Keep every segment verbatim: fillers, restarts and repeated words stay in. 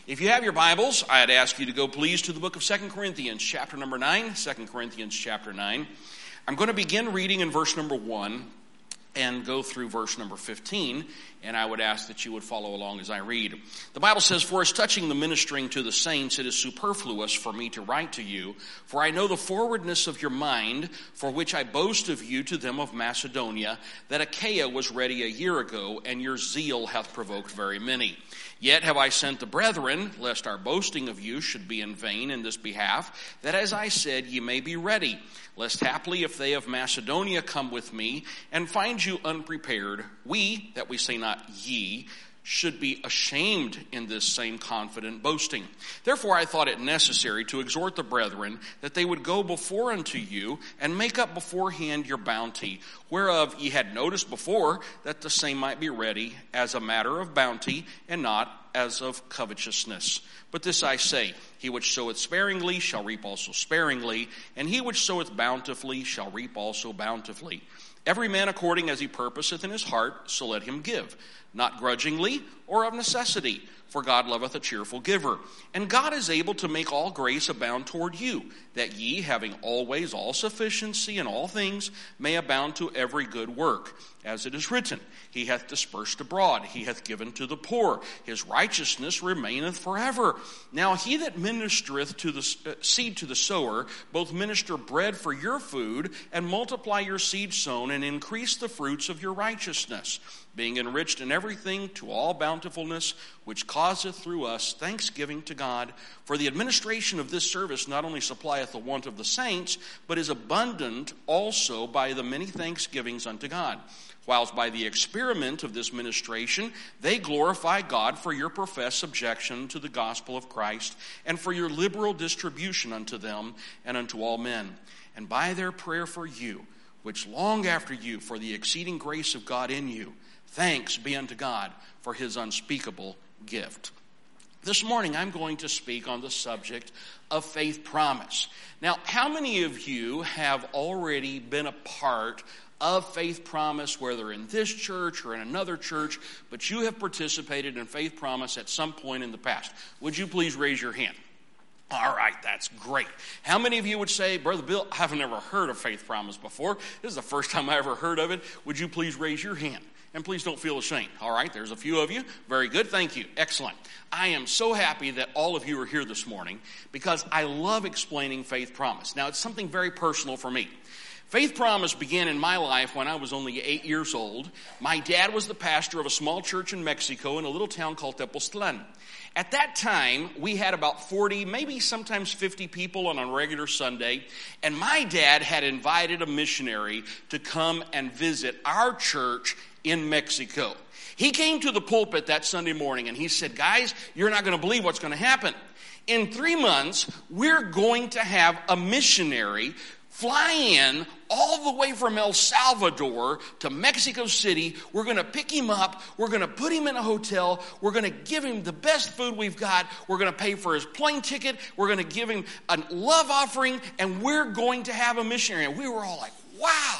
If you have your Bibles, I'd ask you to go please to the book of Second Corinthians, chapter number nine. Second Corinthians, chapter nine. I'm going to begin reading in verse number one and go through verse number fifteen, and I would ask that you would follow along as I read. The Bible says, "For as touching the ministering to the saints, it is superfluous for me to write to you, for I know the forwardness of your mind, for which I boast of you to them of Macedonia, that Achaia was ready a year ago, and your zeal hath provoked very many. Yet have I sent the brethren, lest our boasting of you should be in vain in this behalf, that as I said, ye may be ready, lest haply if they of Macedonia come with me, and find you unprepared, we, that we say not ye, should be ashamed in this same confident boasting. Therefore I thought it necessary to exhort the brethren that they would go before unto you and make up beforehand your bounty, whereof ye had noticed before that the same might be ready as a matter of bounty and not as of covetousness. But this I say, he which soweth sparingly shall reap also sparingly, and he which soweth bountifully shall reap also bountifully. Every man according as he purposeth in his heart, so let him give, not grudgingly or of necessity, for God loveth a cheerful giver. And God is able to make all grace abound toward you, that ye, having always all sufficiency in all things, may abound to every good work. As it is written, he hath dispersed abroad, he hath given to the poor, his righteousness remaineth forever. Now he that ministereth to the uh, seed to the sower, both minister bread for your food, and multiply your seed sown, and increase the fruits of your righteousness, being enriched in everything to all bountifulness, which causeth through us thanksgiving to God. For the administration of this service not only supplieth the want of the saints, but is abundant also by the many thanksgivings unto God. Whilst by the experiment of this ministration they glorify God for your professed subjection to the gospel of Christ, and for your liberal distribution unto them and unto all men. And by their prayer for you, which long after you for the exceeding grace of God in you, thanks be unto God for his unspeakable gift." This morning I'm going to speak on the subject of faith promise. Now, how many of you have already been a part of Faith Promise, whether in this church or in another church, but you have participated in Faith Promise at some point in the past? Would you please raise your hand? All right, that's great. How many of you would say, "Brother Bill, I've never heard of Faith Promise before. This is the first time I ever heard of it." Would you please raise your hand? And please don't feel ashamed. All right, there's a few of you. Very good. Thank you. Excellent. I am so happy that all of you are here this morning because I love explaining Faith Promise. Now, it's something very personal for me. Faith Promise began in my life when I was only eight years old. My dad was the pastor of a small church in Mexico in a little town called Tepoztlan. At that time, we had about forty, maybe sometimes fifty people on a regular Sunday, and my dad had invited a missionary to come and visit our church in Mexico. He came to the pulpit that Sunday morning and he said, "Guys, you're not going to believe what's going to happen. In three months, we're going to have a missionary fly in all the way from El Salvador to Mexico City. We're going to pick him up. We're going to put him in a hotel. We're going to give him the best food we've got. We're going to pay for his plane ticket. We're going to give him a love offering, and we're going to have a missionary." And we were all like, wow,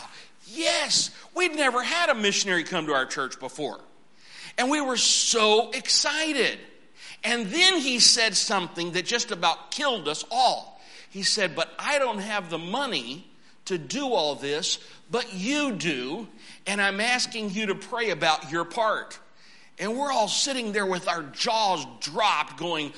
yes. We'd never had a missionary come to our church before. And we were so excited. And then he said something that just about killed us all. He said, "But I don't have the money to do all this, but you do, and I'm asking you to pray about your part." And we're all sitting there with our jaws dropped going,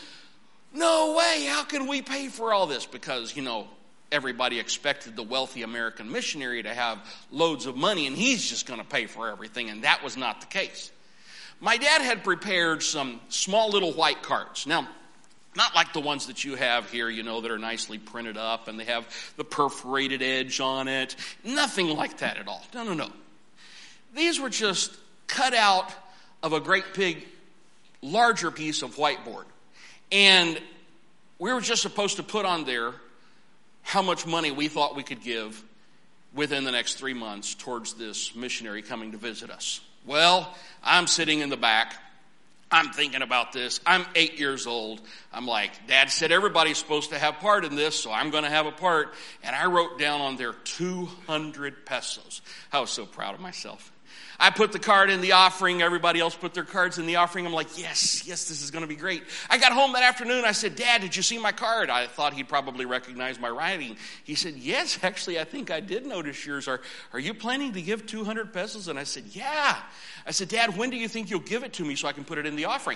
"No way, how can we pay for all this?" Because, you know, everybody expected the wealthy American missionary to have loads of money, and he's just going to pay for everything, and that was not the case. My dad had prepared some small little white cards. Now, not like the ones that you have here, you know, that are nicely printed up and they have the perforated edge on it. Nothing like that at all. No, no, no. These were just cut out of a great big, larger piece of whiteboard. And we were just supposed to put on there how much money we thought we could give within the next three months towards this missionary coming to visit us. Well, I'm sitting in the back. I'm thinking about this. I'm eight years old. I'm like, Dad said everybody's supposed to have part in this, so I'm going to have a part. And I wrote down on there two hundred pesos. I was so proud of myself. I put the card in the offering. Everybody else put their cards in the offering. I'm like, yes, yes, this is going to be great. I got home that afternoon. I said, Dad, did you see my card? I thought he'd probably recognize my writing. He said, yes, actually, I think I did notice yours. Are, are you planning to give two hundred pesos? And I said, yeah. I said, Dad, when do you think you'll give it to me so I can put it in the offering?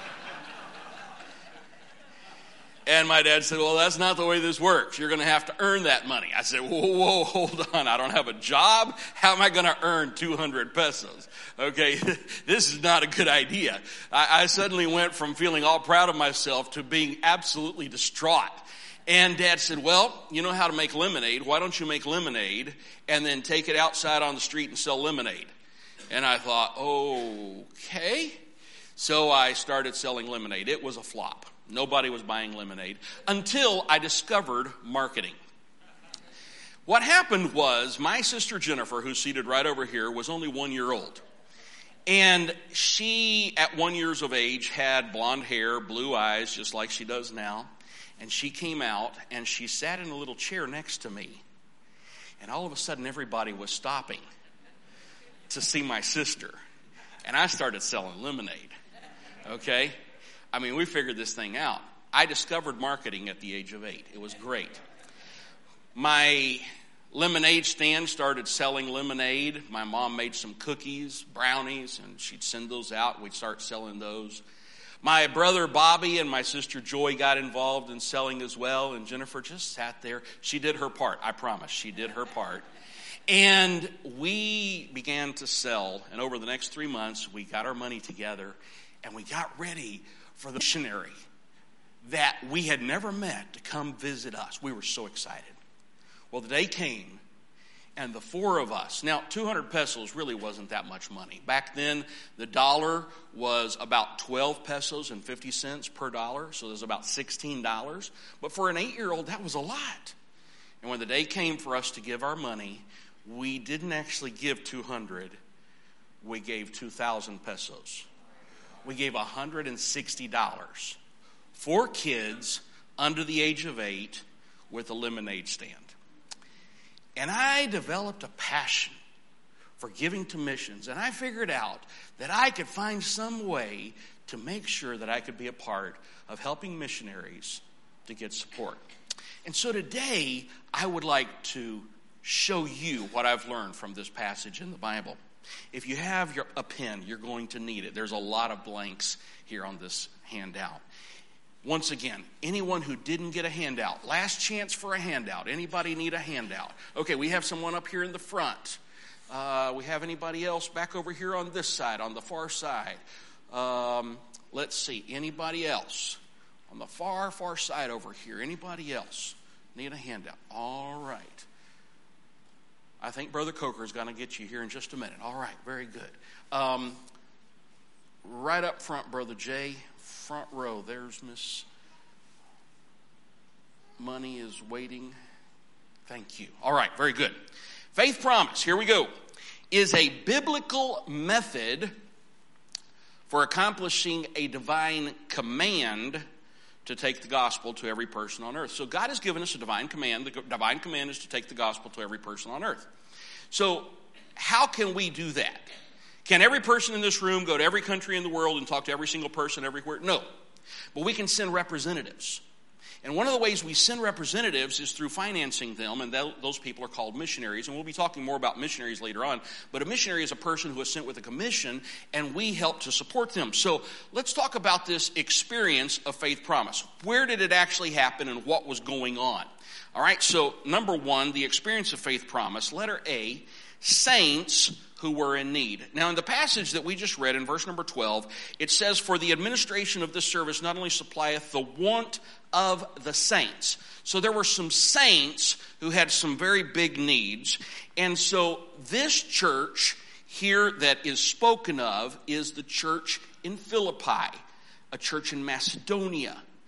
And my dad said, well, that's not the way this works. You're going to have to earn that money. I said, whoa, whoa, hold on. I don't have a job. How am I going to earn two hundred pesos? Okay, this is not a good idea. I, I suddenly went from feeling all proud of myself to being absolutely distraught. And Dad said, well, you know how to make lemonade. Why don't you make lemonade and then take it outside on the street and sell lemonade? And I thought, okay. So I started selling lemonade. It was a flop. Nobody was buying lemonade until I discovered marketing. What happened was my sister Jennifer, who's seated right over here, was only one year old. And she, at one years of age, had blonde hair, blue eyes, just like she does now. And she came out and she sat in a little chair next to me. And all of a sudden, everybody was stopping to see my sister. And I started selling lemonade. Okay? I mean, we figured this thing out. I discovered marketing at the age of eight. It was great. My lemonade stand started selling lemonade. My mom made some cookies, brownies, and she'd send those out. We'd start selling those. My brother Bobby and my sister Joy got involved in selling as well, and Jennifer just sat there. She did her part. I promise. She did her part. And we began to sell, and over the next three months, we got our money together, and we got ready for the missionary that we had never met to come visit us. We were so excited. Well, the day came, and the four of us, now two hundred pesos really wasn't that much money. Back then, the dollar was about twelve pesos and fifty cents per dollar, so it was about sixteen dollars. But for an eight-year-old, that was a lot. And when the day came for us to give our money, we didn't actually give two hundred. We gave two thousand pesos. We gave one hundred sixty dollars. Four kids under the age of eight with a lemonade stand. And I developed a passion for giving to missions. And I figured out that I could find some way to make sure that I could be a part of helping missionaries to get support. And so today, I would like to show you what I've learned from this passage in the Bible. If you have your, a pen, you're going to need it. There's a lot of blanks here on this handout. Once again, anyone who didn't get a handout, last chance for a handout. Anybody need a handout? Okay, we have someone up here in the front. Uh, we have anybody else back over here on this side, on the far side. Um, let's see, anybody else? On the far, far side over here, anybody else need a handout? All right. I think Brother Coker is going to get you here in just a minute. All right, very good. Um, right up front, Brother Jay, front row. There's Miss Money is waiting. Thank you. All right, very good. Faith Promise, here we go, is a biblical method for accomplishing a divine command to take the gospel to every person on earth. So God has given us a divine command. The divine command is to take the gospel to every person on earth. So how can we do that? Can every person in this room go to every country in the world and talk to every single person everywhere? No. But we can send representatives. And one of the ways we send representatives is through financing them, and those people are called missionaries. And we'll be talking more about missionaries later on. But a missionary is a person who is sent with a commission, and we help to support them. So let's talk about this experience of Faith Promise. Where did it actually happen, and what was going on? All right, so number one, the experience of Faith Promise. Letter A, saints who were in need. Now, in the passage that we just read in verse number twelve, it says, for the administration of this service not only supplieth the want of the saints. So there were some saints who had some very big needs. And so this church here that is spoken of is the church in Philippi, a church in Macedonia.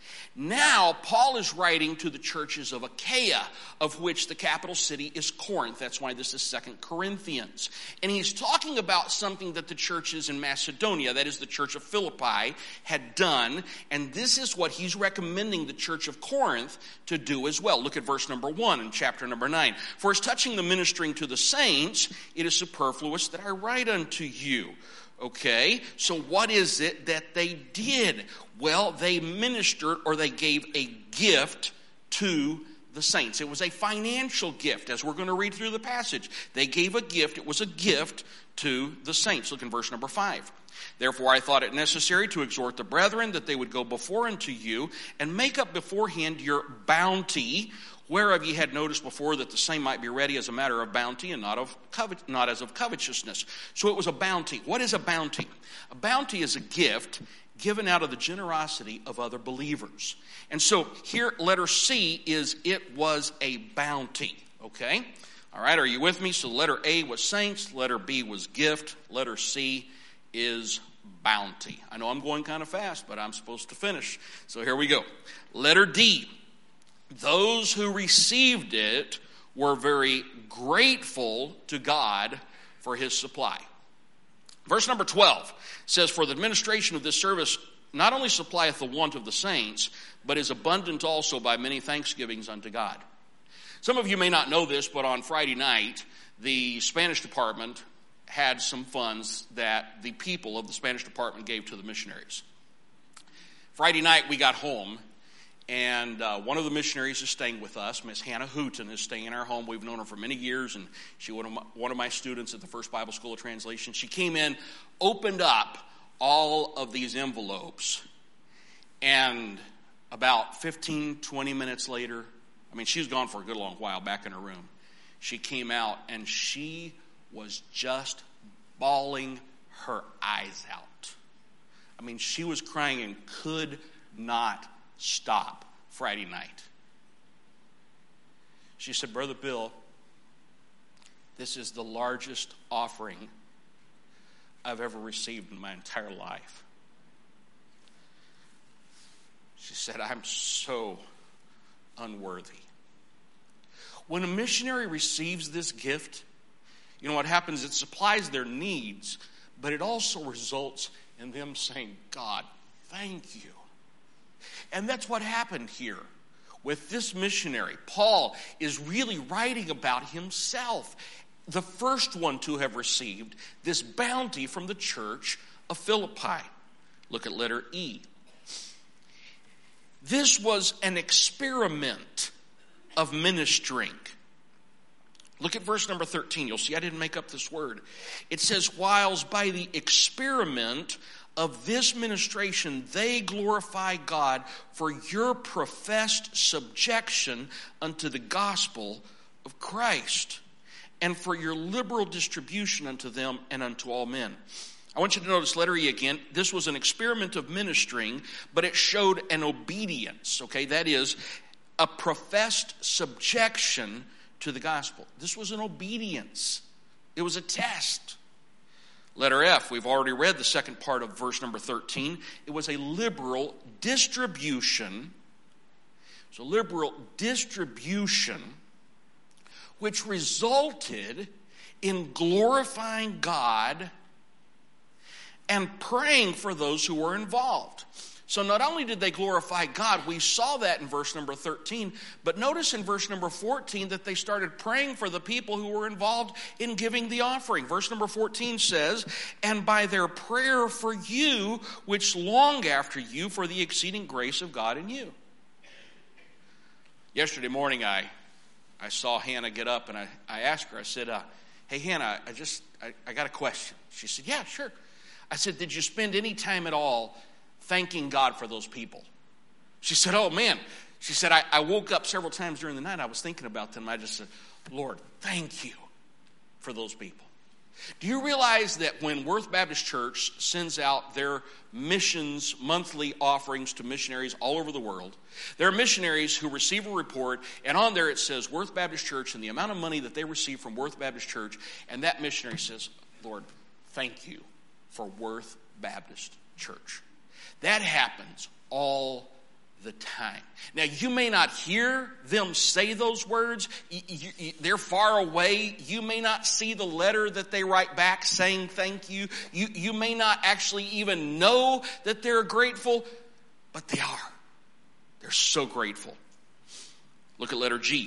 Now, Paul is writing to the churches of Achaia, of which the capital city is Corinth. That's why this is Second Corinthians. And he's talking about something that the churches in Macedonia, that is the church of Philippi, had done. And this is what he's recommending the church of Corinth to do as well. Look at verse number one in chapter number nine. For as touching the ministering to the saints, it is superfluous that I write unto you. Okay, so what is it that they did? Well, they ministered, or they gave a gift to the saints. It was a financial gift, as we're going to read through the passage. They gave a gift. It was a gift to the saints. Look in verse number five. Therefore I thought it necessary to exhort the brethren that they would go before unto you and make up beforehand your bounty, whereof ye had noticed before that the same might be ready as a matter of bounty and not of covet, not as of covetousness. So it was a bounty. What is a bounty? A bounty is a gift given out of the generosity of other believers. And so here, letter C is it was a bounty. Okay? All right, are you with me? So letter A was saints, letter B was gift, letter C is bounty. I know I'm going kind of fast, but I'm supposed to finish. So here we go. Letter D. Those who received it were very grateful to God for his supply. Verse number twelve says, for the administration of this service not only supplieth the want of the saints, but is abundant also by many thanksgivings unto God. Some of you may not know this, but on Friday night, the Spanish department had some funds that the people of the Spanish department gave to the missionaries. Friday night we got home, and uh, one of the missionaries is staying with us. Miss Hannah Hooten is staying in our home. We've known her for many years, and she was one of my, one of my students at the First Bible School of Translation. She came in, opened up all of these envelopes, and about fifteen, twenty minutes later, I mean, she was gone for a good long while back in her room. She came out, and she was just bawling her eyes out. I mean, she was crying and could not stop Friday night. She said, Brother Bill, this is the largest offering I've ever received in my entire life. She said, I'm so unworthy. When a missionary receives this gift, you know what happens? It supplies their needs, but it also results in them saying, God, thank you. And that's what happened here with this missionary. Paul is really writing about himself, the first one to have received this bounty from the church of Philippi. Look at letter E. This was an experiment of ministering. Look at verse number thirteen. You'll see I didn't make up this word. It says, whiles by the experiment of this ministration they glorify God for your professed subjection unto the gospel of Christ, and for your liberal distribution unto them and unto all men. I want you to notice letter E again. This was an experiment of ministering, but it showed an obedience, okay? That is, a professed subjection to the gospel. This was an obedience. It was a test. Letter F, we've already read the second part of verse number thirteen. It was a liberal distribution. So liberal distribution, which resulted in glorifying God and praying for those who were involved. So not only did they glorify God, we saw that in verse number thirteen, but notice in verse number fourteen that they started praying for the people who were involved in giving the offering. Verse number fourteen says, and by their prayer for you, which long after you for the exceeding grace of God in you. Yesterday morning, I I saw Hannah get up, and I, I asked her, I said, uh, hey, Hannah, I just, I, I got a question. She said, yeah, sure. I said, did you spend any time at all thanking God for those people? She said, oh, man. She said, I, I woke up several times during the night. I was thinking about them. I just said, Lord, thank you for those people. Do you realize that when Worth Baptist Church sends out their missions monthly offerings to missionaries all over the world, there are missionaries who receive a report, and on there it says Worth Baptist Church and the amount of money that they receive from Worth Baptist Church, and that missionary says, Lord, thank you for Worth Baptist Church. That happens all the Now, you may not hear them say those words. You, you, you, they're far away. You may not see the letter that they write back saying thank you. You, you may not actually even know that they're grateful, but they are. They're so grateful. Look at letter G.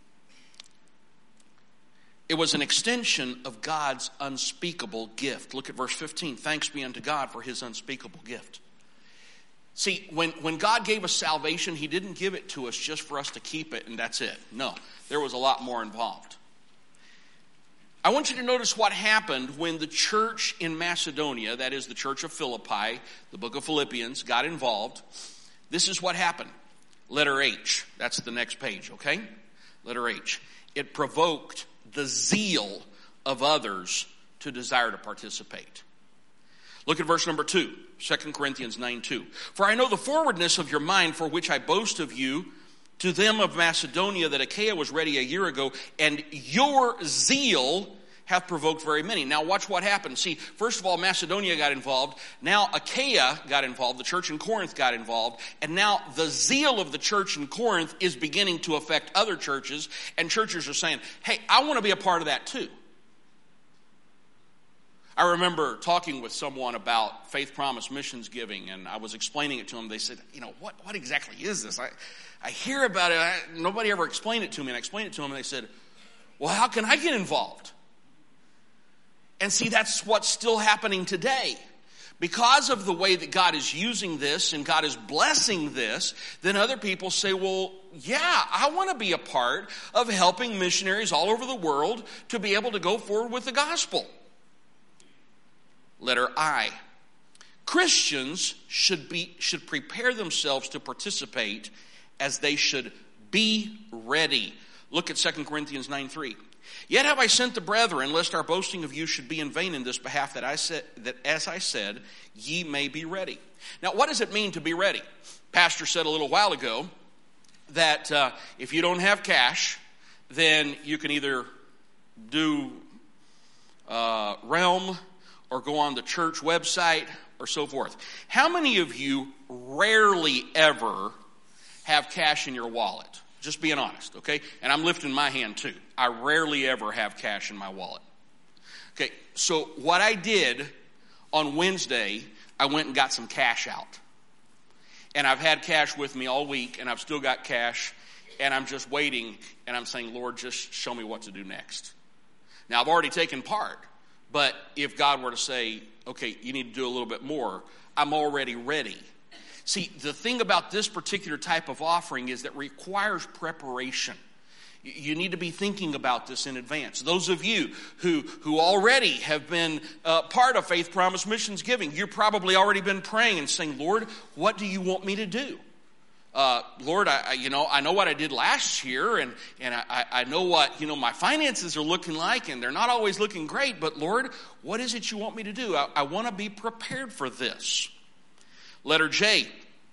It was an extension of God's unspeakable gift. Look at verse fifteen. Thanks be unto God for his unspeakable gift. See, when, when God gave us salvation, he didn't give it to us just for us to keep it and that's it. No, there was a lot more involved. I want you to notice what happened when the church in Macedonia, that is the church of Philippi, the book of Philippians, got involved. This is what happened. Letter H, that's the next page, okay? Letter H. It provoked the zeal of others to desire to participate. Look at verse number two, Second Corinthians nine two. For I know the forwardness of your mind, for which I boast of you to them of Macedonia, that Achaia was ready a year ago, and your zeal hath provoked very many. Now watch what happened. See, first of all, Macedonia got involved. Now Achaia got involved. The church in Corinth got involved. And now the zeal of the church in Corinth is beginning to affect other churches. And churches are saying, hey, I want to be a part of that too. I remember talking with someone about Faith Promise missions giving, and I was explaining it to them. They said, you know, what, what exactly is this? I, I hear about it. I, nobody ever explained it to me. And I explained it to them, and they said, well, how can I get involved? And see, that's what's still happening today. Because of the way that God is using this and God is blessing this, then other people say, well, yeah, I want to be a part of helping missionaries all over the world to be able to go forward with the gospel. Letter I. Christians should be should prepare themselves to participate as they should be ready. Look at Second Corinthians nine three. Yet have I sent the brethren, lest our boasting of you should be in vain in this behalf, that I said that as I said, ye may be ready. Now, what does it mean to be ready? Pastor said a little while ago that uh, if you don't have cash, then you can either do uh, Realm or go on the church website or so forth. How many of you rarely ever have cash in your wallet? Just being honest, okay? And I'm lifting my hand too. I rarely ever have cash in my wallet. Okay, so what I did on Wednesday, I went and got some cash out. And I've had cash with me all week, and I've still got cash, and I'm just waiting, and I'm saying, Lord, just show me what to do next. Now, I've already taken part, but if God were to say, okay, you need to do a little bit more, I'm already ready. See, the thing about this particular type of offering is that it requires preparation. You need to be thinking about this in advance. Those of you who, who already have been uh, part of Faith Promise Missions Giving, you've probably already been praying and saying, Lord, what do you want me to do? Uh, Lord, I, I, you know, I know what I did last year, and, and I, I know what, you know, my finances are looking like, and they're not always looking great, but Lord, what is it you want me to do? I, I want to be prepared for this. Letter J.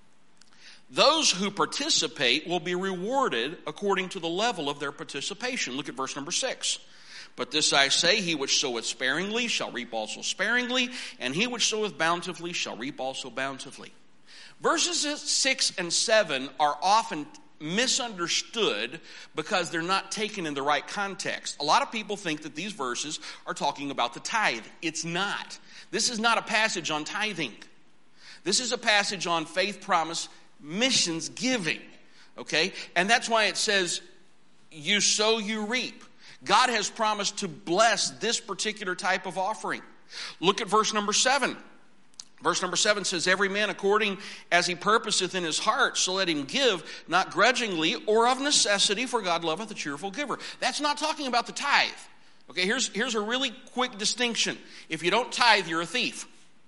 Those who participate will be rewarded according to the level of their participation. Look at verse number six. But this I say, he which soweth sparingly shall reap also sparingly, and he which soweth bountifully shall reap also bountifully. Verses six and seven are often misunderstood because they're not taken in the right context. A lot of people think that these verses are talking about the tithe. It's not. This is not a passage on tithing. This is a passage on faith promise missions giving. Okay? And that's why it says, you sow, you reap. God has promised to bless this particular type of offering. Look at verse number seven. Verse number seven says, every man according as he purposeth in his heart, so let him give, not grudgingly or of necessity, for God loveth a cheerful giver. That's not talking about the tithe. Okay, here's, here's a really quick distinction. If you don't tithe, you're a thief.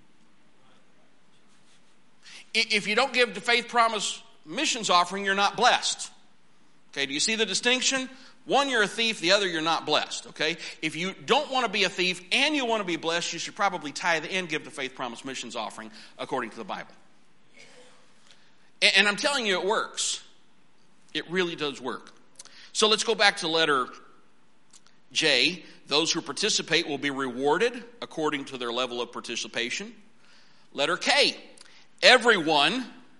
If you don't give the Faith Promise missions offering, you're not blessed. Okay, do you see the distinction? One, you're a thief. The other, you're not blessed. Okay? If you don't want to be a thief and you want to be blessed, you should probably tithe and give the Faith Promise missions offering according to the Bible. And I'm telling you, it works. It really does work. So let's go back to letter J. Those who participate will be rewarded according to their level of participation. Letter K. Everyone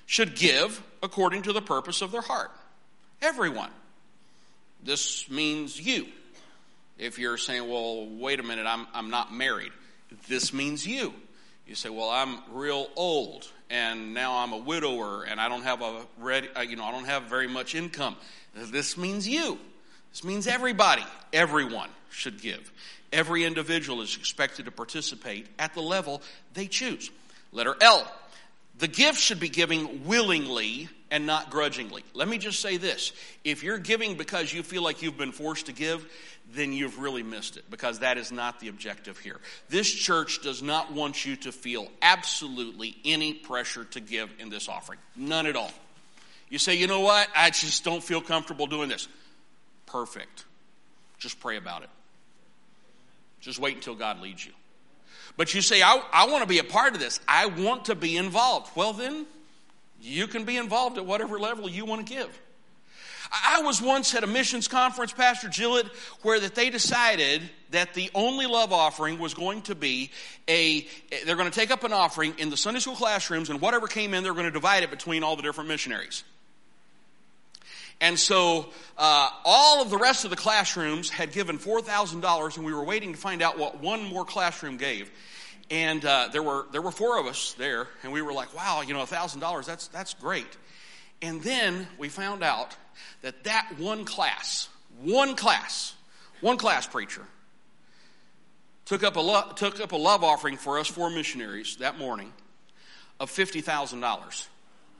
should give according to the purpose of their heart. Everyone. This means you. If you're saying, well, wait a minute, I'm I'm not married. This means you. You say, well, I'm real old, and now I'm a widower, and I don't have a ready, you know, I don't have very much income. This means you. This means everybody. Everyone should give. Every individual is expected to participate at the level they choose. Letter L. The gift should be given willingly and not grudgingly. Let me just say this. If you're giving because you feel like you've been forced to give, then you've really missed it, because that is not the objective here. This church does not want you to feel absolutely any pressure to give in this offering. None at all. You say, you know what? I just don't feel comfortable doing this. Perfect. Just pray about it. Just wait until God leads you. But you say, I, I want to be a part of this. I want to be involved. Well, then, you can be involved at whatever level you want to give. I was once at a missions conference, Pastor Gillett, where that they decided that the only love offering was going to be a, they're going to take up an offering in the Sunday school classrooms, and whatever came in, they're going to divide it between all the different missionaries. And so uh, all of the rest of the classrooms had given four thousand dollars, and we were waiting to find out what one more classroom gave. And uh, there were there were four of us there, and we were like, wow, you know, one thousand dollars, that's that's great. And then we found out that that one class, one class, one class preacher took up a lo- took up a love offering for us four missionaries that morning of fifty thousand dollars.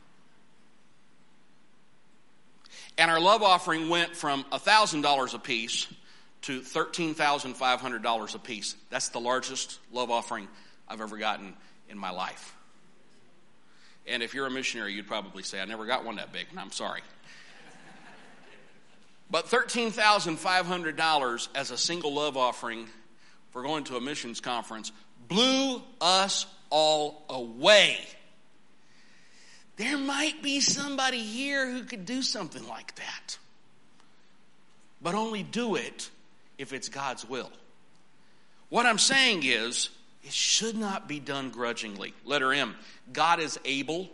And our love offering went from one thousand dollars a piece to thirteen thousand five hundred dollars a piece. That's the largest love offering I've ever gotten in my life. And if you're a missionary, you'd probably say, I never got one that big. And I'm sorry. But thirteen thousand five hundred dollars as a single love offering for going to a missions conference blew us all away. There might be somebody here who could do something like that. But only do it if it's God's will. What I'm saying is, it should not be done grudgingly. Letter M. God is able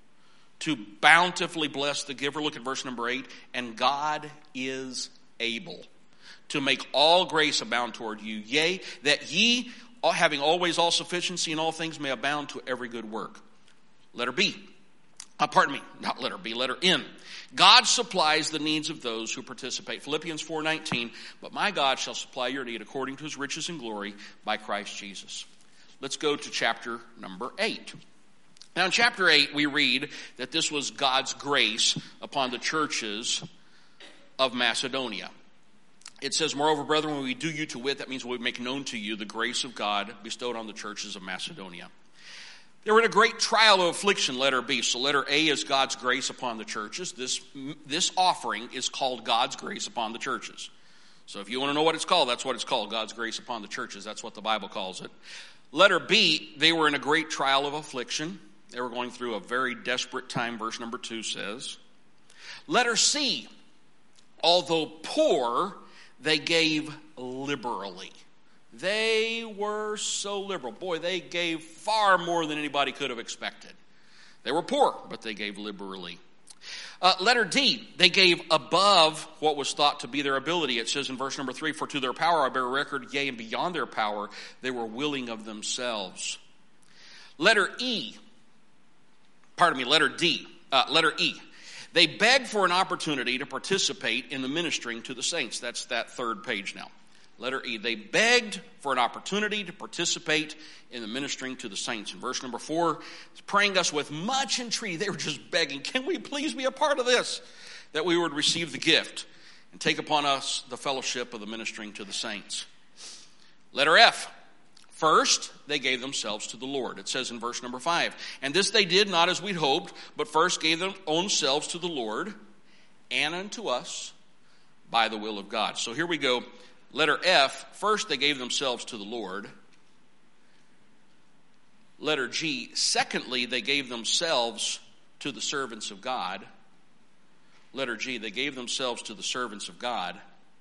to bountifully bless the giver. Look at verse number eight. And God is able to make all grace abound toward you. Yea, that ye, having always all sufficiency in all things, may abound to every good work. Letter B. Uh, pardon me, not letter B, letter N. God supplies the needs of those who participate. Philippians four nineteen, but my God shall supply your need according to his riches and glory by Christ Jesus. Let's go to chapter number eight. Now in chapter eight, we read that this was God's grace upon the churches of Macedonia. It says, moreover, brethren, when we do you to wit, that means we make known to you the grace of God bestowed on the churches of Macedonia. They were in a great trial of affliction, letter B. So letter A is God's grace upon the churches. This, this offering is called God's grace upon the churches. So if you want to know what it's called, that's what it's called, God's grace upon the churches. That's what the Bible calls it. Letter B, they were in a great trial of affliction. They were going through a very desperate time, verse number two says. Letter C, although poor, they gave liberally. They were so liberal. Boy, they gave far more than anybody could have expected. They were poor, but they gave liberally. Uh, letter D, they gave above what was thought to be their ability. It says in verse number three, for to their power I bear record, yea, and beyond their power, they were willing of themselves. Letter E, pardon me, letter D, uh, letter E, they begged for an opportunity to participate in the ministering to the saints. That's that third page now. Letter E, they begged for an opportunity to participate in the ministering to the saints. In verse number four, praying us with much entreaty. They were just begging, can we please be a part of this? That we would receive the gift and take upon us the fellowship of the ministering to the saints. Letter F, first they gave themselves to the Lord. It says in verse number five, and this they did not as we'd hoped, but first gave their own selves to the Lord and unto us by the will of God. So here we go. Letter F, first they gave themselves to the Lord. Letter G, secondly, they gave themselves to the servants of God. Letter G, they gave themselves to the servants of God.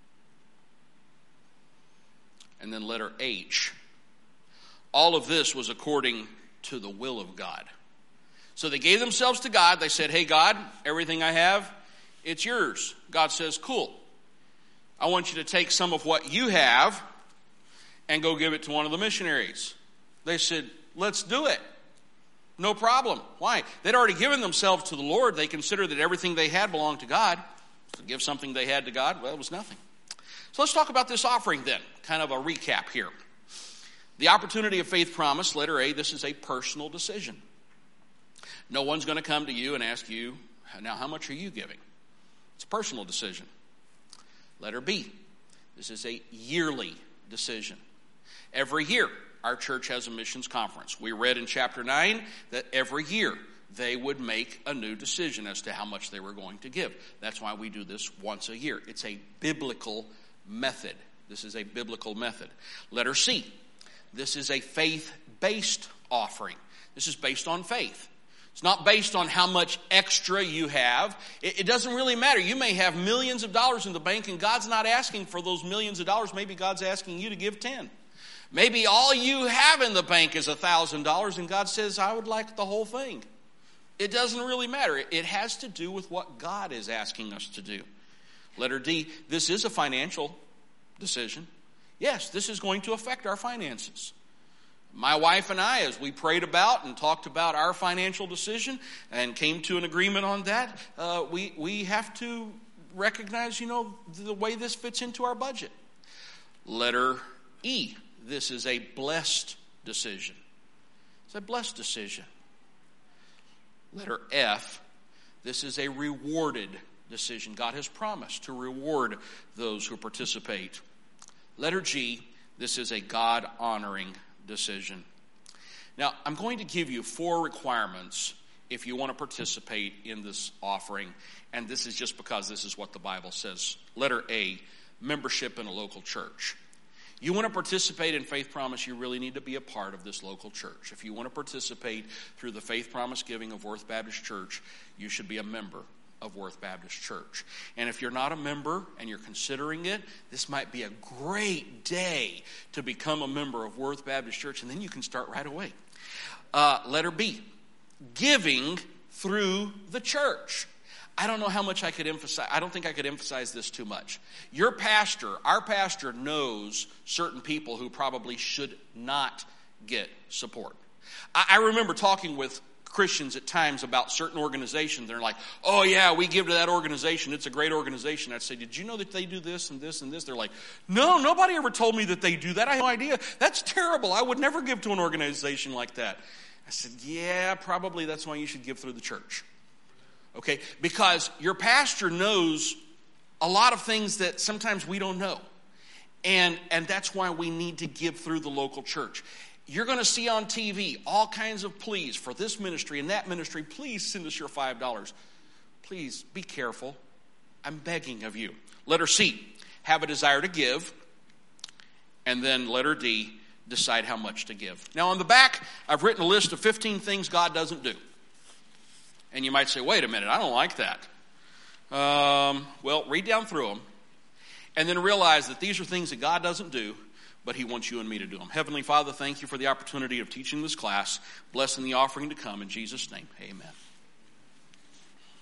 And then letter H, all of this was according to the will of God. So they gave themselves to God. They said, hey, God, everything I have, it's yours. God says, cool. I want you to take some of what you have and go give it to one of the missionaries. They said, let's do it. No problem. Why? They'd already given themselves to the Lord. They considered that everything they had belonged to God. To give something they had to God, well, it was nothing. So let's talk about this offering then. Kind of a recap here. The Opportunity of Faith Promise, letter A, this is a personal decision. No one's going to come to you and ask you, now how much are you giving? It's a personal decision. Letter B, this is a yearly decision. Every year, our church has a missions conference. We read in chapter nine that every year they would make a new decision as to how much they were going to give. That's why we do this once a year. It's a biblical method. This is a biblical method. Letter C, this is a faith-based offering. This is based on faith. It's not based on how much extra you have. It, it doesn't really matter. You may have millions of dollars in the bank and God's not asking for those millions of dollars. Maybe God's asking you to give ten. Maybe all you have in the bank is one thousand dollars and God says, I would like the whole thing. It doesn't really matter. It has to do with what God is asking us to do. Letter D, this is a financial decision. Yes, this is going to affect our finances. My wife and I, as we prayed about and talked about our financial decision and came to an agreement on that, uh, we, we have to recognize, you know, the way this fits into our budget. Letter E, this is a blessed decision. It's a blessed decision. Letter F, this is a rewarded decision. God has promised to reward those who participate. Letter G, this is a God-honoring decision. Now, I'm going to give you four requirements if you want to participate in this offering, and this is just because this is what the Bible says. Letter A, membership in a local church. You want to participate in Faith Promise, you really need to be a part of this local church. If you want to participate through the Faith Promise giving of Worth Baptist Church, you should be a member of Worth Baptist Church. And if you're not a member and you're considering it, this might be a great day to become a member of Worth Baptist Church, and then you can start right away. Uh, letter B, giving through the church. I don't know how much I could emphasize. I don't think I could emphasize this too much. Your pastor, our pastor knows certain people who probably should not get support. I, I remember talking with Christians at times about certain organizations. They're like, oh yeah, we give to that organization. It's a great organization. I'd say, did you know that they do this and this and this? They're like, no, nobody ever told me that they do that. I have no idea. That's terrible. I would never give to an organization like that. I said, yeah, probably that's why you should give through the church. Okay, because your pastor knows a lot of things that sometimes we don't know. And, and that's why we need to give through the local church. You're going to see on T V all kinds of pleas for this ministry and that ministry. Please send us your five dollars. Please be careful. I'm begging of you. Letter C, have a desire to give. And then letter D, decide how much to give. Now on the back, I've written a list of fifteen things God doesn't do. And you might say, wait a minute, I don't like that. Um, well, read down through them and then realize that these are things that God doesn't do, but he wants you and me to do them. Heavenly Father, thank you for the opportunity of teaching this class. Blessing the offering to come. In Jesus' name, amen.